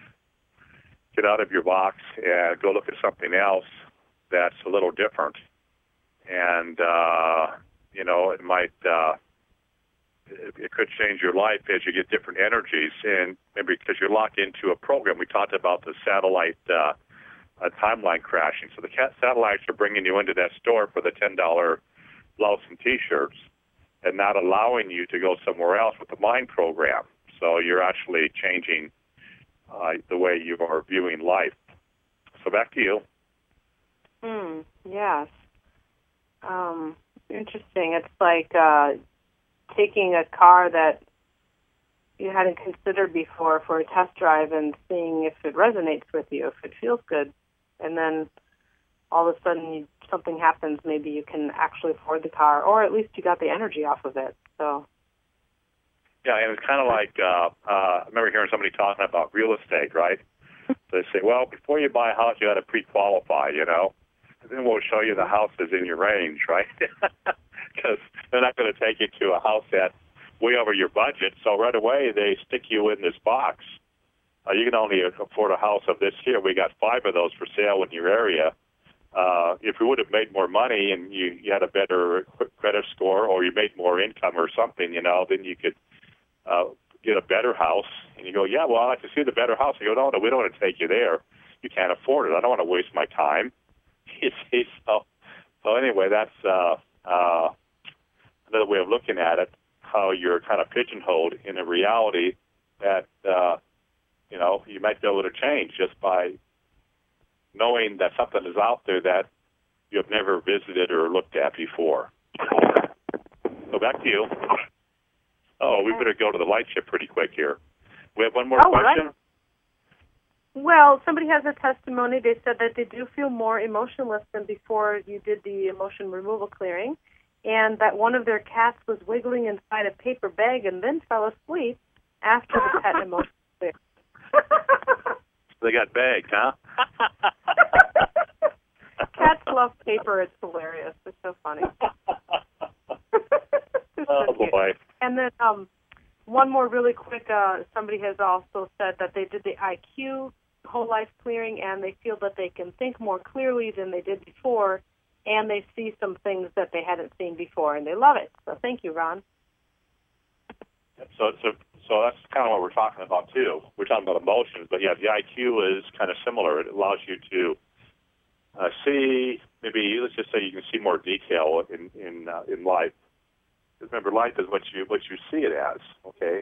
Get out of your box and go look at something else that's a little different. And, uh, you know, it might, uh, it, it could change your life as you get different energies. And maybe because you're locked into a program. We talked about the satellite uh, uh, timeline crashing. So the cat satellites are bringing you into that store for the ten dollars blouse and T-shirts and not allowing you to go somewhere else with the mind program. So you're actually changing uh, the way you are viewing life. So back to you. Hmm. Yes. Um, interesting. It's like uh, taking a car that you hadn't considered before for a test drive and seeing if it resonates with you, if it feels good, and then all of a sudden you, something happens. Maybe you can actually afford the car, or at least you got the energy off of it. So. Yeah, and it's kind of like uh, uh, I remember hearing somebody talking about real estate, right? So they say, well, before you buy a house, you got to pre-qualify, you know. And then we'll show you the houses in your range, right? Because they're not going to take you to a house that's way over your budget. So right away, they stick you in this box. Uh, you can only afford a house of this here. We got five of those for sale in your area. Uh, if you would have made more money and you, you had a better credit score or you made more income or something, you know, then you could uh, get a better house. And you go, yeah, well, I'd like to see the better house. You go, no, no, we don't want to take you there. You can't afford it. I don't want to waste my time. You see, so, so anyway, that's uh, uh, another way of looking at it, how you're kind of pigeonholed in a reality that, uh, you know, you might be able to change just by knowing that something is out there that you have never visited or looked at before. So back to you. Oh, we better go to the light ship pretty quick here. We have one more oh, question? Right. Well, somebody has a testimony. They said that they do feel more emotionless than before you did the emotion removal clearing, and that one of their cats was wiggling inside a paper bag and then fell asleep after the pet emotion clearing. They got bagged, huh? Cat Cats love paper. It's hilarious. It's so funny. Oh, boy. And then um, one more really quick. Uh, somebody has also said that they did the I Q whole life clearing, and they feel that they can think more clearly than they did before, and they see some things that they hadn't seen before, and they love it. So thank you, Ron. So, so, so that's kind of what we're talking about, too. We're talking about emotions, but, yeah, the I Q is kind of similar. It allows you to uh, see, maybe, let's just say you can see more detail in in, uh, in life. Remember, life is what you what you see it as, okay?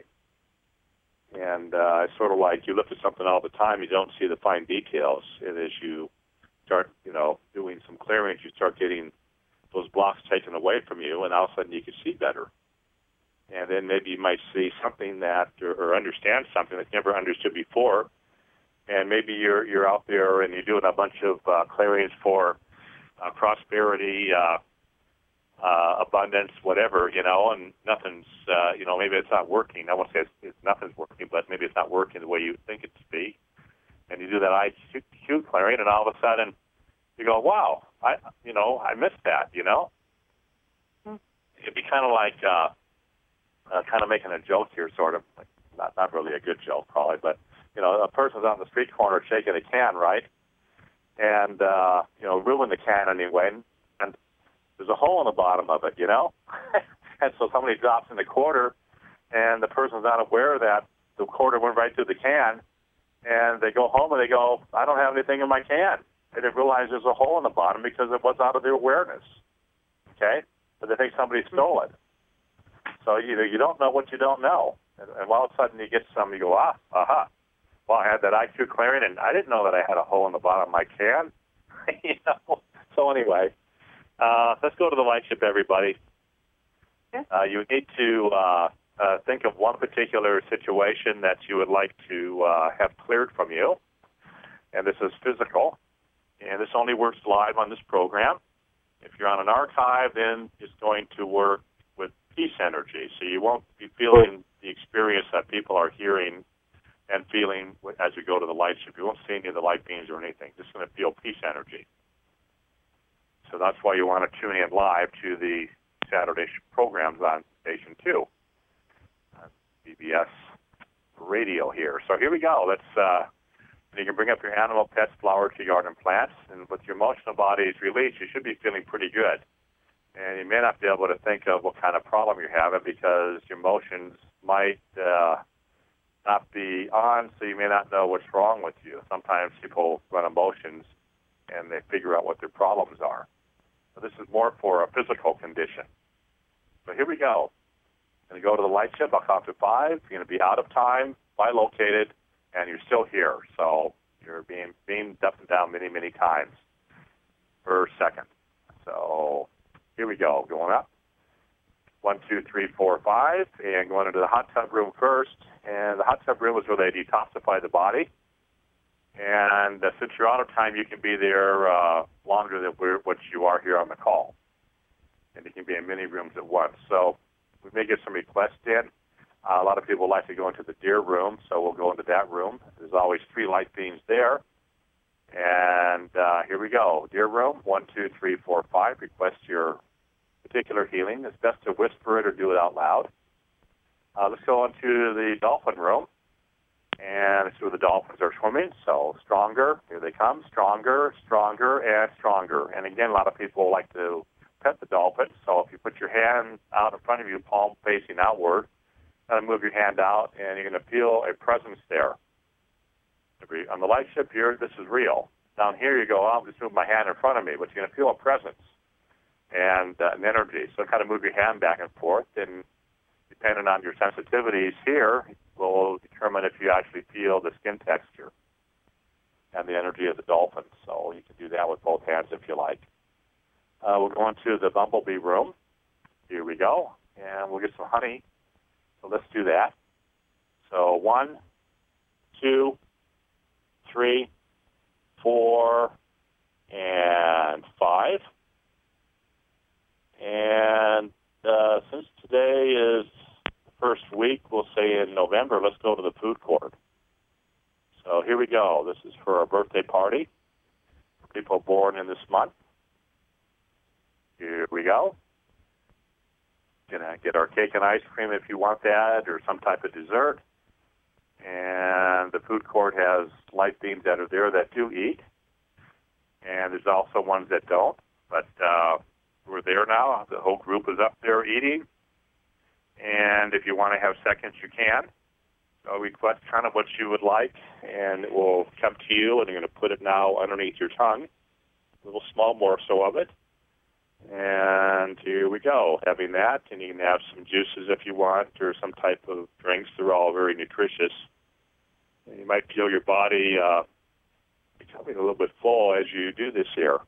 And uh, it's sort of like you look at something all the time, you don't see the fine details. And as you start, you know, doing some clearings, you start getting those blocks taken away from you, and all of a sudden you can see better. And then maybe you might see something that, or, or understand something that you never understood before. And maybe you're you're out there and you're doing a bunch of uh, clearings for uh, prosperity, uh, uh, abundance, whatever, you know, and nothing's, uh, you know, maybe it's not working. I won't say it's, it's nothing's working, but maybe it's not working the way you think it to be. And you do that I Q clearing, and all of a sudden you go, wow, I, you know, I missed that, you know. Mm-hmm. It'd be kind of like, uh, uh, kind of making a joke here, sort of, like, not not really a good joke, probably, but, you know, a person's on the street corner shaking a can, right? And, uh, you know, ruin the can anyway, and there's a hole in the bottom of it, you know? And so somebody drops in the quarter, and the person's not aware that the quarter went right through the can, and they go home and they go, I don't have anything in my can. They didn't realize there's a hole in the bottom because it was out of their awareness, okay? But they think somebody stole it. So you know, you don't know what you don't know. And, and all of a sudden you get some, you go, ah, aha. Well, I had that I Q clearing, and I didn't know that I had a hole in the bottom of my can. You know? So anyway, uh, let's go to the light ship, everybody. Okay. Uh, you need to uh, uh, think of one particular situation that you would like to uh, have cleared from you. And this is physical. And this only works live on this program. If you're on an archive, then it's going to work with peace energy. So you won't be feeling the experience that people are hearing and feeling as you go to the light ship. You won't see any of the light beams or anything. Just going to feel peace energy. So that's why you want to tune in live to the Saturday programs on Station two, uh, B B S Radio here. So here we go. Let's. Uh, you can bring up your animal, pets, flowers, your garden plants, and with your emotional bodies released, you should be feeling pretty good. And you may not be able to think of what kind of problem you're having because your emotions might uh, not be on, so you may not know what's wrong with you. Sometimes people run emotions and they figure out what their problems are. So this is more for a physical condition. So here we go. Going to go to the light ship. I'll count to five. You're going to be out of time, bilocated, and you're still here. So you're being beamed up and down many, many times per second. So here we go. Going up. One, two, three, four, five. And going into the hot tub room first. And the hot tub room is where they detoxify the body. And uh, since you're out of time, you can be there uh, longer than we're, what you are here on the call. And you can be in many rooms at once. So we may get some requests in. Uh, a lot of people like to go into the deer room, so we'll go into that room. There's always three light beams there. And uh, here we go. Deer room, one, two, three, four, five. Request your particular healing. It's best to whisper it or do it out loud. Uh, let's go into the dolphin room. And it's where the dolphins are swimming. So stronger, here they come, stronger, stronger, and stronger. And again, a lot of people like to pet the dolphins. So if you put your hand out in front of you, palm facing outward, and move your hand out, and you're going to feel a presence there. On the light ship here, this is real. Down here, you go, oh, I'll just move my hand in front of me, but you're going to feel a presence and uh, an energy. So kind of move your hand back and forth, and depending on your sensitivities here, will determine if you actually feel the skin texture and the energy of the dolphin. So you can do that with both hands if you like. Uh, we'll go into the bumblebee room. Here we go. And we'll get some honey. So let's do that. So one, two, three, four, and five. And uh, since today is the first week, we'll say in November, let's go to the food court. So here we go. This is for our birthday party for people born in this month. Here we go. Gonna get our cake and ice cream if you want that, or some type of dessert. And the food court has light beams that are there that do eat. And there's also ones that don't. But uh, we're there now. The whole group is up there eating. And if you want to have seconds, you can. So request kind of what you would like, and it will come to you, and you're going to put it now underneath your tongue, a little small morsel of it. And here we go, having that, and you can have some juices if you want, or some type of drinks. They're all very nutritious. And you might feel your body uh, becoming a little bit full as you do this here.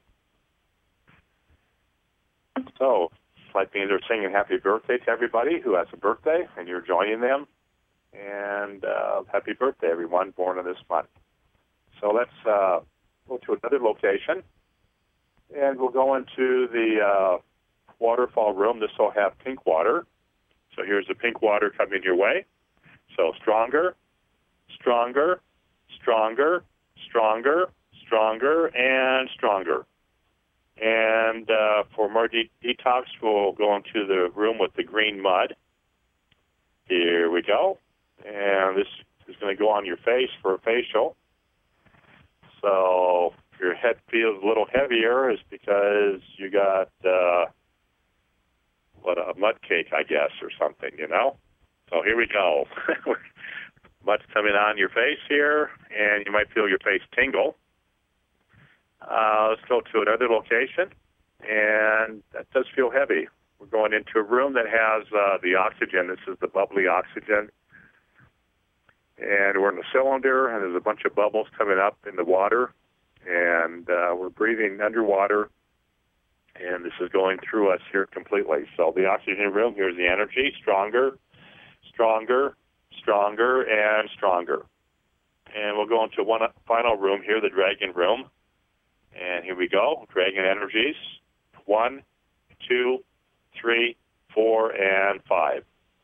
So, like being they're singing happy birthday to everybody who has a birthday, and you're joining them. And uh, happy birthday, everyone born in this month. So let's uh, go to another location, and we'll go into the uh, waterfall room. This will have pink water. So here's the pink water coming your way. So stronger, stronger, stronger, stronger, stronger, and stronger. And uh, for more de- detox, we'll go into the room with the green mud. Here we go. And this is going to go on your face for a facial. So if your head feels a little heavier, it's because you got uh, what a mud cake, I guess, or something, you know. So here we go. Mud's coming on your face here, and you might feel your face tingle. Uh, let's go to another location, and that does feel heavy. We're going into a room that has uh, the oxygen. This is the bubbly oxygen. And we're in a cylinder, and there's a bunch of bubbles coming up in the water. And uh, we're breathing underwater, and this is going through us here completely. So the oxygen room, here's the energy, stronger, stronger, stronger, and stronger. And we'll go into one final room here, the dragon room. And here we go, dragon energies, one, two, three, four, and five.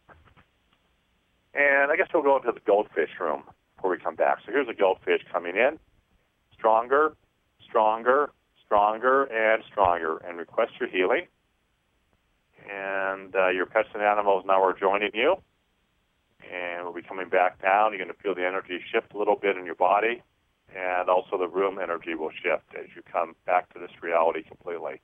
And I guess we'll go into the goldfish room before we come back. So here's a goldfish coming in. Stronger, stronger, stronger, and stronger. And request your healing. And uh, your pets and animals now are joining you. And we'll be coming back down. You're going to feel the energy shift a little bit in your body. And also the room energy will shift as you come back to this reality completely.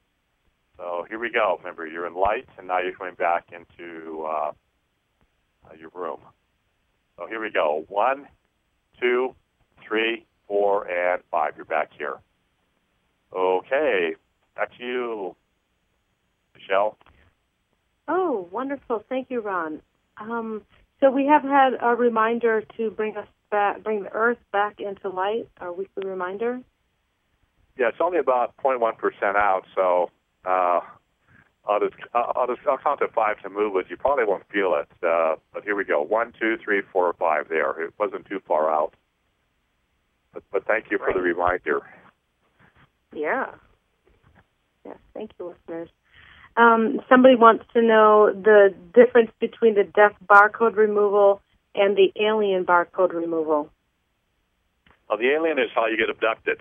So here we go. Remember, you're in light, and now you're coming back into uh, uh, your room. So here we go. One, two, three, four, and five. You're back here. Okay. Back to you, Michelle. Oh, wonderful. Thank you, Ron. Um, so we have had a reminder to bring us back, bring the Earth back into light, our weekly reminder. Yeah, it's only about zero point one percent out, so uh, I'll, just, I'll, just, I'll count to five to move it. You probably won't feel it, uh, but here we go. One, two, three, four, five there. It wasn't too far out. But, but thank you for the reminder. Yeah. Yes, thank you, listeners. Um, somebody wants to know the difference between the death barcode removal and the alien barcode removal. Well, the alien is how you get abducted.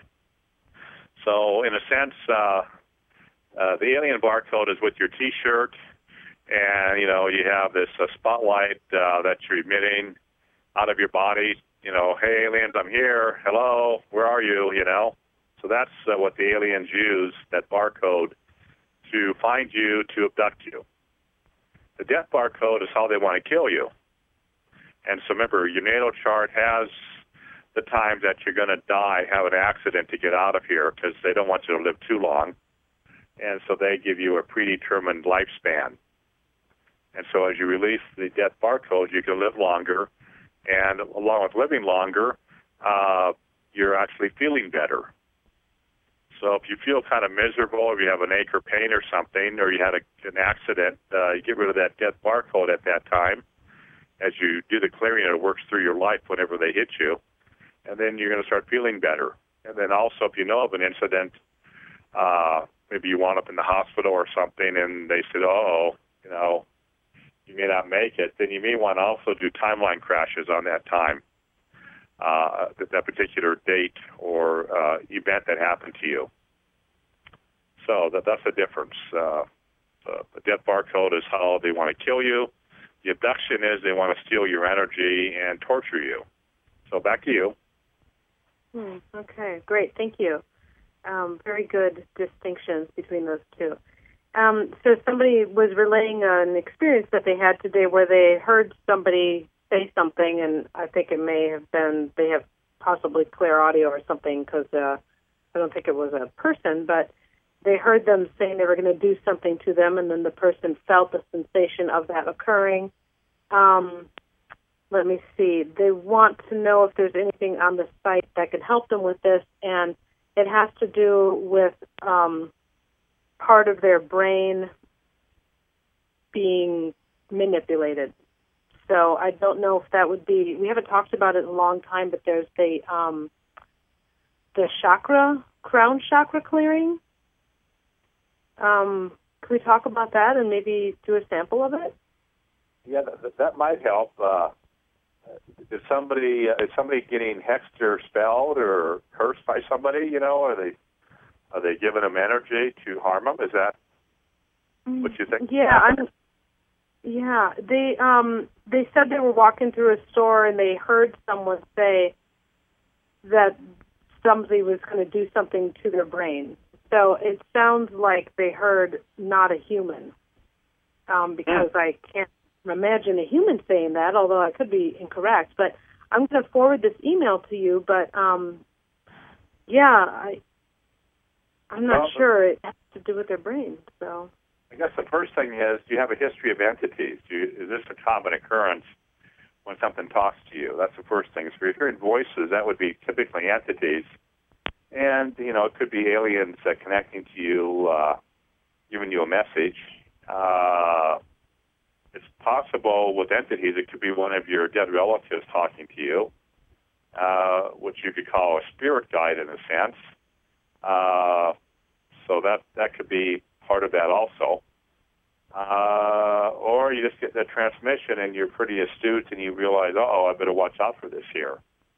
So, in a sense, uh, uh, the alien barcode is with your T-shirt, and, you know, you have this uh, spotlight uh, that you're emitting out of your body. You know, hey, aliens, I'm here. Hello, where are you, you know? So that's uh, what the aliens use, that barcode, to find you, to abduct you. The death barcode is how they want to kill you. And so remember, your natal chart has the time that you're going to die, have an accident to get out of here, because they don't want you to live too long. And so they give you a predetermined lifespan. And so as you release the death barcode, you can live longer. And along with living longer, uh, you're actually feeling better. So if you feel kind of miserable, if you have an ache or pain or something, or you had a, an accident, uh, you get rid of that death barcode at that time. As you do the clearing, it works through your life whenever they hit you. And then you're going to start feeling better. And then also, if you know of an incident, uh, maybe you wound up in the hospital or something, and they said, oh, you know, you may not make it, then you may want to also do timeline crashes on that time, uh, that, that particular date or uh, event that happened to you. So that that's the difference. Uh, the, the death barcode is how they want to kill you. The abduction is they want to steal your energy and torture you. So back to you. Hmm, okay, great. Thank you. Um, very good distinctions between those two. Um, so somebody was relaying an experience that they had today where they heard somebody say something, and I think it may have been they have possibly clear audio or something because uh, I don't think it was a person, but they heard them saying they were going to do something to them, and then the person felt the sensation of that occurring. Um, let me see. They want to know if there's anything on the site that can help them with this, and it has to do with um, part of their brain being manipulated. So I don't know if that would be, we haven't talked about it in a long time, but there's the um, the chakra, crown chakra clearing. Um, can we talk about that and maybe do a sample of it? Yeah, that, that might help. Uh, is somebody uh, is somebody getting hexed or spelled or cursed by somebody? You know, are they are they giving them energy to harm them? Is that what you think? Yeah, I'm, yeah. They um they said they were walking through a store and they heard someone say that somebody was going to do something to their brain. So it sounds like they heard not a human, um, because mm. I can't imagine a human saying that, although I could be incorrect. But I'm going to forward this email to you. But um, yeah, I I'm not well, sure it has to do with their brain. So I guess the first thing is, do you have a history of entities? Do you, is this a common occurrence when something talks to you? That's the first thing. So if you're hearing voices, that would be typically entities. And, you know, it could be aliens uh, connecting to you, uh, giving you a message. Uh, it's possible with entities, it could be one of your dead relatives talking to you, uh, which you could call a spirit guide in a sense. Uh, so that, that could be part of that also. Uh, or you just get that transmission and you're pretty astute and you realize, oh, I better watch out for this here.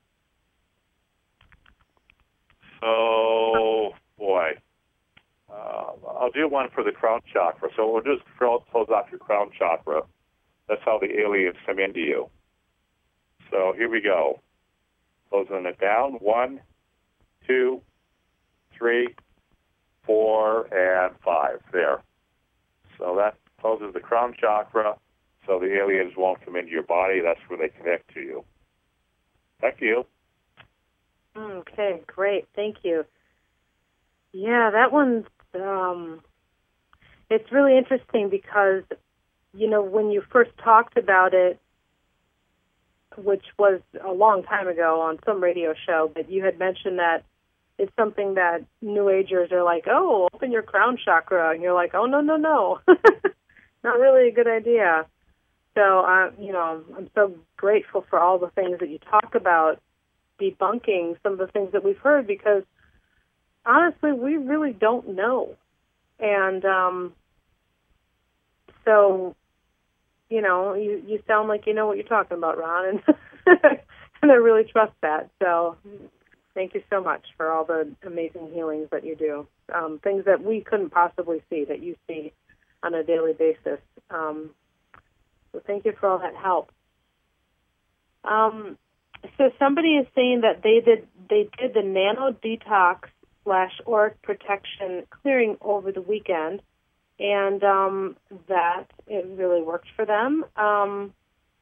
So, boy, uh, I'll do one for the crown chakra. So we'll just close off your crown chakra. That's how the aliens come into you. So here we go. Closing it down. One, two, three, four, and five. There. So that closes the crown chakra, so the aliens won't come into your body. That's where they connect to you. Thank you. Okay, great. Thank you. Yeah, that one's, um, it's really interesting because, you know, when you first talked about it, which was a long time ago on some radio show, but you had mentioned that it's something that New Agers are like, oh, open your crown chakra. And you're like, oh, no, no, no. Not really a good idea. So, uh, you know, I'm so grateful for all the things that you talk about, debunking some of the things that we've heard, because honestly, we really don't know. And um, so, you know, you, you sound like you know what you're talking about, Ron, and, and I really trust that. So thank you so much for all the amazing healings that you do, um, things that we couldn't possibly see that you see on a daily basis. Um, so thank you for all that help. Um, So somebody is saying that they did they did the nano detox slash auric protection clearing over the weekend, and um, that it really worked for them. Um,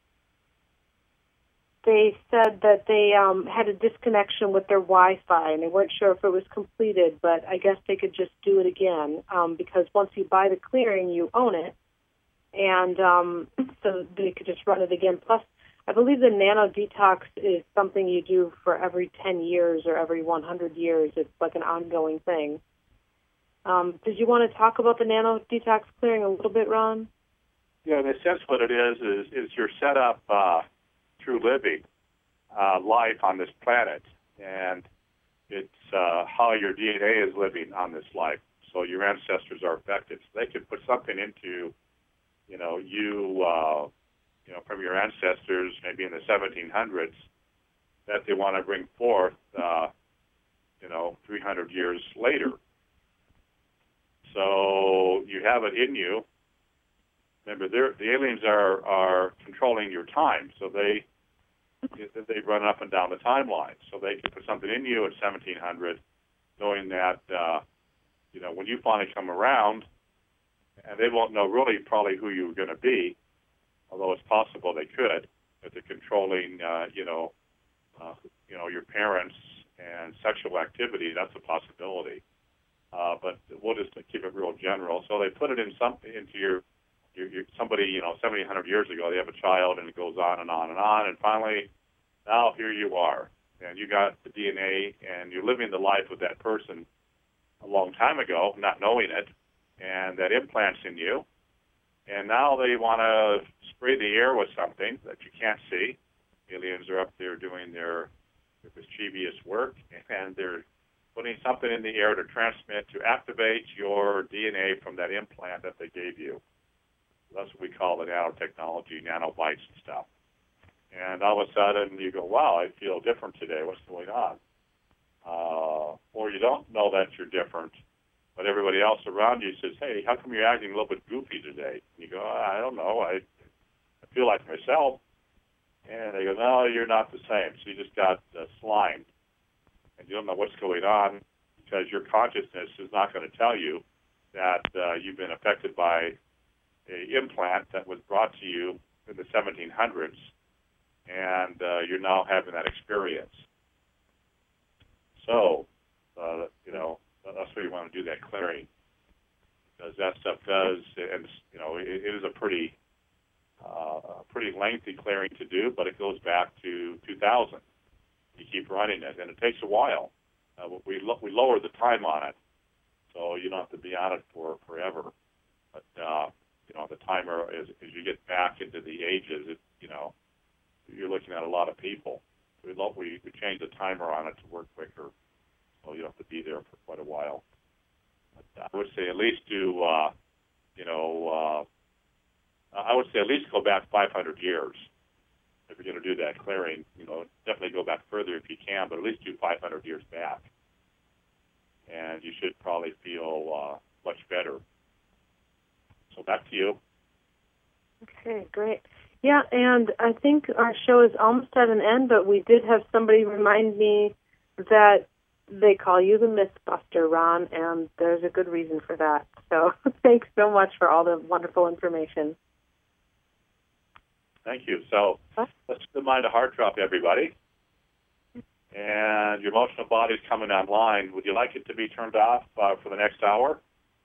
they said that they um, had a disconnection with their Wi-Fi, and they weren't sure if it was completed, but I guess they could just do it again, um, because once you buy the clearing, you own it, and um, so they could just run it again. Plus, I believe the nano detox is something you do for every ten years or every one hundred years. It's like an ongoing thing. Um, did you want to talk about the nano detox clearing a little bit, Ron? Yeah, in a sense what it is is, is you're set up uh, through living uh, life on this planet, and it's uh, how your D N A is living on this life. So your ancestors are affected. So they could put something into, you know, you... Uh, you know, from your ancestors, maybe in the seventeen hundreds, that they want to bring forth, uh, you know, three hundred years later. so you have it in you. Remember, the aliens are, are controlling your time, so they they run up and down the timeline. So they can put something in you at seventeen hundred, knowing that uh, you know when you finally come around, and they won't know really probably who you're going to be, although it's possible they could, that they're controlling uh, you know uh, you know your parents and sexual activity. That's a possibility, uh, but we'll just keep it real general. So they put it in some into your You're, you're somebody, you know, seventeen hundred years ago, they have a child, and it goes on and on and on, and finally, now here you are, and you got the D N A, and you're living the life with that person a long time ago, not knowing it, and that implant's in you, and now they want to spray the air with something that you can't see. Aliens are up there doing their, their mischievous work, and they're putting something in the air to transmit, to activate your D N A from that implant that they gave you. That's what we call the nanotechnology, nanobites and stuff. And all of a sudden you go, wow, I feel different today. What's going on? Uh, or you don't know that you're different, but everybody else around you says, hey, how come you're acting a little bit goofy today? And you go, I don't know. I, I feel like myself. And they go, no, you're not the same. So you just got uh, slimed. And you don't know what's going on because your consciousness is not going to tell you that uh, you've been affected by an implant that was brought to you in the seventeen hundreds, and uh, you're now having that experience. So, uh, you know, that's why you want to do that clearing, because that stuff does, and you know, it, it is a pretty, uh, pretty lengthy clearing to do, but it goes back to two thousand. You keep running it, and it takes a while. Uh, we lo- we lower the time on it, so you don't have to be on it for forever. But uh, you know, the timer, as, as you get back into the ages, it, you know, you're looking at a lot of people. We, lo- we we change the timer on it to work quicker, so you don't have to be there for quite a while. But I would say at least do, uh, you know, uh, I would say at least go back five hundred years if you're going to do that clearing. You know, definitely go back further if you can, but at least do five hundred years back, and you should probably feel uh, much better. So back to you. Okay, great. Yeah, and I think our show is almost at an end, but we did have somebody remind me that they call you the Mythbuster, Ron, and there's a good reason for that. So thanks so much for all the wonderful information. Thank you. So huh? let's keep in mind a heart drop, everybody. And your emotional body is coming online. Would you like it to be turned off uh, for the next hour?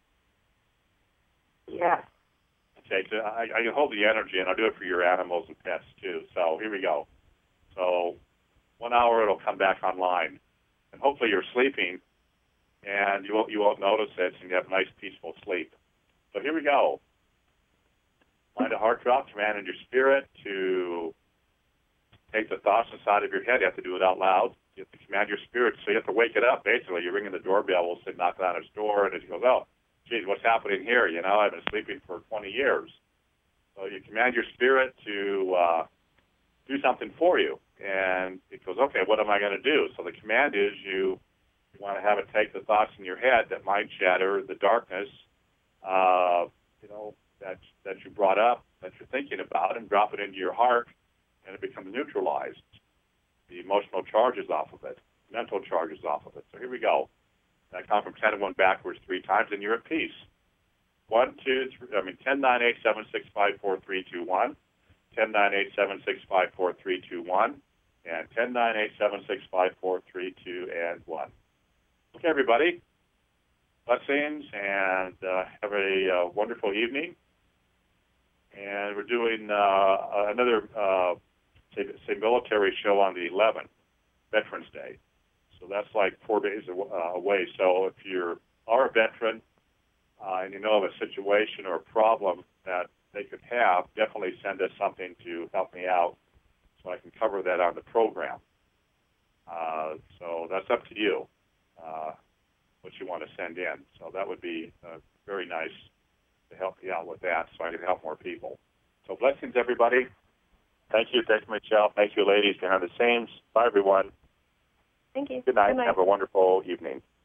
Yes. Okay, so I, I can hold the energy, and I'll do it for your animals and pets, too. So here we go. So one hour, it'll come back online. And hopefully you're sleeping, and you won't, you won't notice it, and you have a nice, peaceful sleep. So here we go. Mind a heart drop, command in your spirit to take the thoughts inside of your head. You have to do it out loud. You have to command your spirit, so you have to wake it up, basically. You're ringing the doorbell, we'll say, knock on his door, and it goes, oh, geez, what's happening here? You know, I've been sleeping for twenty years. So you command your spirit to uh, do something for you. And it goes, okay, what am I going to do? So the command is you, you want to have it take the thoughts in your head that might shatter the darkness, uh, you know, that, that you brought up, that you're thinking about, and drop it into your heart, and it becomes neutralized. The emotional charges off of it, mental charges off of it. So here we go. I count from ten and one backwards three times, and you're at peace. One, two, three, I mean, ten, nine, eight, seven, six, five, four, three, two, one. ten, nine, eight, seven, six, five, four, three, two, one. And ten, nine, eight, seven, six, five, four, three, two, and one. Okay, everybody. Blessings, and uh, have a uh, wonderful evening. And we're doing uh, another, uh, say, say, military show on the eleventh, Veterans Day. So that's like four days away. So if you are a veteran uh, and you know of a situation or a problem that they could have, definitely send us something to help me out so I can cover that on the program. Uh, so that's up to you, uh, what you want to send in. So that would be uh, very nice to help you out with that so I can help more people. So blessings, everybody. Thank you. Thank you, Michelle. Thank you, ladies. Behind the scenes. Bye, everyone. Thank you. Good night. Good night. Have a wonderful evening.